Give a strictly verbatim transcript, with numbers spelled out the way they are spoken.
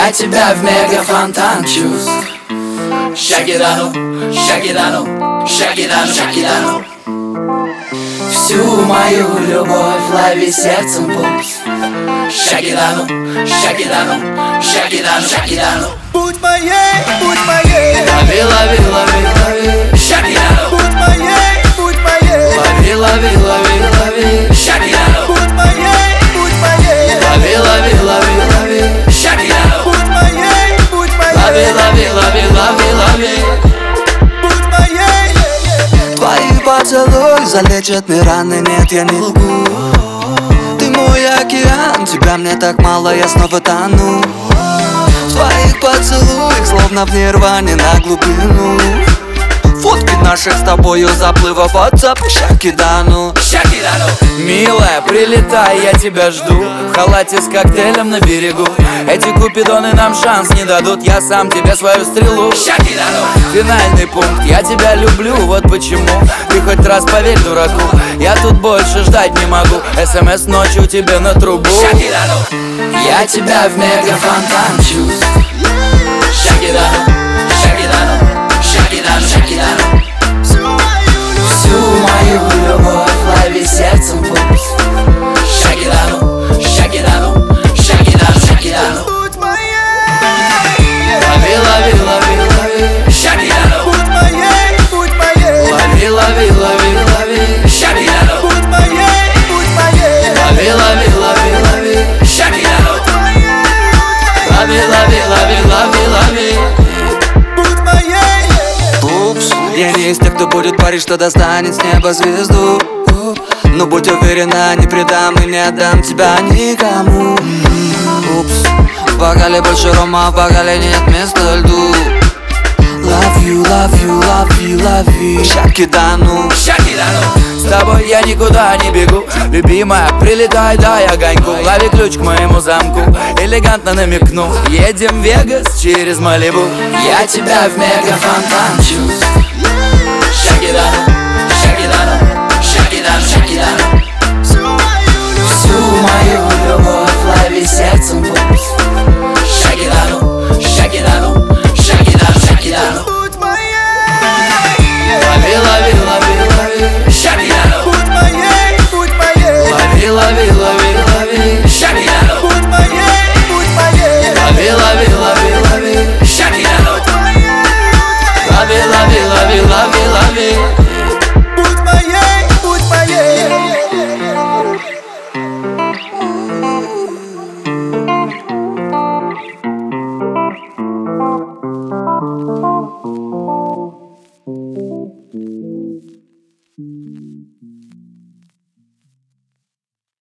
Я тебя в мегафонтан чувств. Шагидану, шагидану, шагидану, шагидану. Всю мою любовь лови сердцем пульс. Шагидану, шагидану, шагидану, шагидану. Будь моей, будь моей. Лови, лови, лови, лови. Шагидану. Будь моей, будь моей. Лови, лови, лови, лови. Шагидану. Будь моей, будь моей. Лови, лови, лови, лови. Шагидану. Будь моей, будь моей. Лови, лови, лови, лови, лови. Будь моей. Твои поцелуи залечат мне раны, нет, я не лгу. Ты мой океан, тебя мне так мало, я снова тону. В твоих поцелуях, словно в нирване на глубину. Фотки наших с тобою заплывов от Шагидану. Шагидану. Милая, прилетай, я тебя жду. В халате с коктейлем на берегу. Эти купидоны нам шанс не дадут. Я сам тебе свою стрелу. Шагидану. Финальный пункт, я тебя люблю, вот почему. Ты хоть раз поверь дураку, я тут больше ждать не могу. СМС ночью тебе на трубу. Шагидану. Я тебя в мегафонтан чувств. Шагидану, шагидану, шагидану, шагидану. Всю мою любовь лови сердцем пульс. Шагидану, шагидану, шагидану, шагидану. Будь моей. Лови, лови, лови, лови. Шагидану. Будь моей, будь моей. Лови, лови, лови, лови. Шагидану. Будь моей, будь моей. Лови, лови, лови, лови. Шагидану. Лови, лови, лови, лови, лови. Будь моей. Упс, я не из тех, кто будет парить, что достанет с неба звезду. Но будь уверена, не предам и не отдам тебя никому. Упс, в бокале больше рома, в бокале нет места льду. Love you, love you, love you, love you. Шагидану. Шагидану. С тобой я никуда не бегу. Любимая, прилетай, дай огоньку. Лови ключ к моему замку, элегантно намекну. Едем в Вегас через Малибу. Я тебя в мегафонтан чувств. Шагидану, шагидану, шагидану, шагидану. Всю мою любовь лови сердцем пульс. Шагидану, шагидану, шагидану, шагидану. Будь моей. Лови, лови, лови, лови. Шагидану. Будь моей, будь моей. Лови, лови, лови, лови. Шагидану. Будь моей, будь моей. Лови, лови, лови, лови. Шагидану. Лови, лови, лови, лови, лови. Будь моей, будь моей.